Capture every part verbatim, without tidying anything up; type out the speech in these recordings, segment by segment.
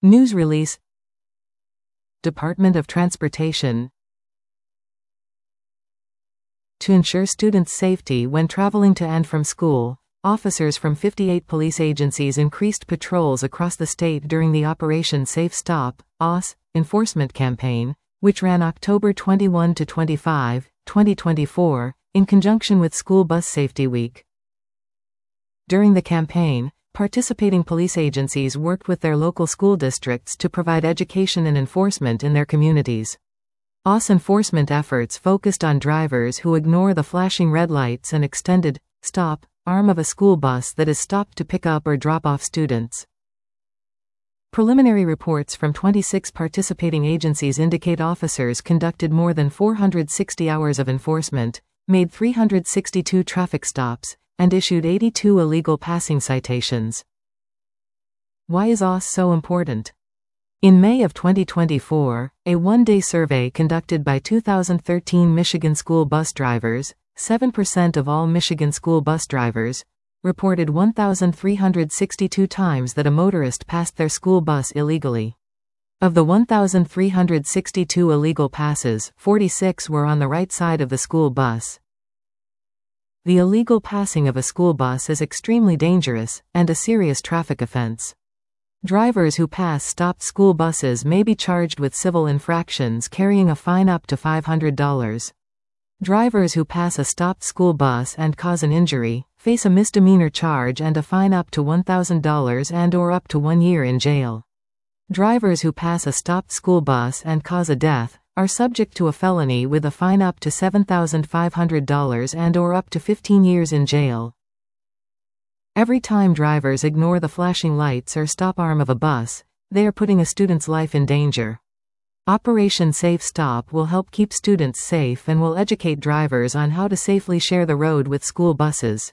News release. Department of Transportation. To ensure students' safety when traveling to and from school, officers from fifty-eight police agencies increased patrols across the state during the Operation Safe Stop (O S) enforcement campaign, which ran October twenty-first to twenty-fifth, twenty twenty-four, in conjunction with School Bus Safety Week. During the campaign, participating police agencies worked with their local school districts to provide education and enforcement in their communities. O S enforcement efforts focused on drivers who ignore the flashing red lights and extended stop arm of a school bus that is stopped to pick up or drop off students. Preliminary reports from twenty-six participating agencies indicate officers conducted more than four hundred sixty hours of enforcement, made three hundred sixty-two traffic stops, and issued eighty-two illegal passing citations. Why is O S so important? In May of twenty twenty-four, a one-day survey conducted by two thousand thirteen Michigan school bus drivers, seven percent of all Michigan school bus drivers, reported one thousand three hundred sixty-two times that a motorist passed their school bus illegally. Of the one thousand three hundred sixty-two illegal passes, forty-six were on the right side of the school bus. The illegal passing of a school bus is extremely dangerous, and a serious traffic offense. Drivers who pass stopped school buses may be charged with civil infractions carrying a fine up to five hundred dollars. Drivers who pass a stopped school bus and cause an injury face a misdemeanor charge and a fine up to one thousand dollars and or up to one year in jail. Drivers who pass a stopped school bus and cause a death are subject to a felony with a fine up to seven thousand five hundred dollars and or up to fifteen years in jail. Every time drivers ignore the flashing lights or stop arm of a bus, they are putting a student's life in danger. Operation Safe Stop will help keep students safe and will educate drivers on how to safely share the road with school buses.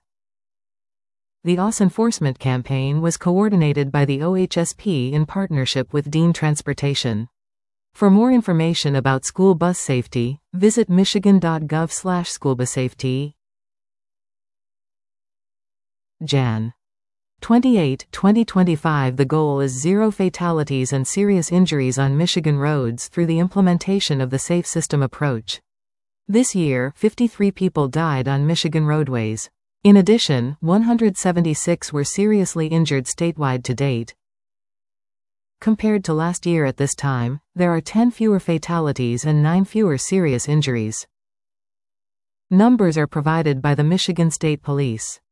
The O S enforcement campaign was coordinated by the O H S P in partnership with Dean Transportation. For more information about school bus safety, visit michigan dot gov slash school bus safety. January twenty-eighth, twenty twenty-five. The goal is zero fatalities and serious injuries on Michigan roads through the implementation of the Safe System approach. This year, fifty-three people died on Michigan roadways. In addition, one hundred seventy-six were seriously injured statewide to date. Compared to last year at this time, there are ten fewer fatalities and nine fewer serious injuries. Numbers are provided by the Michigan State Police.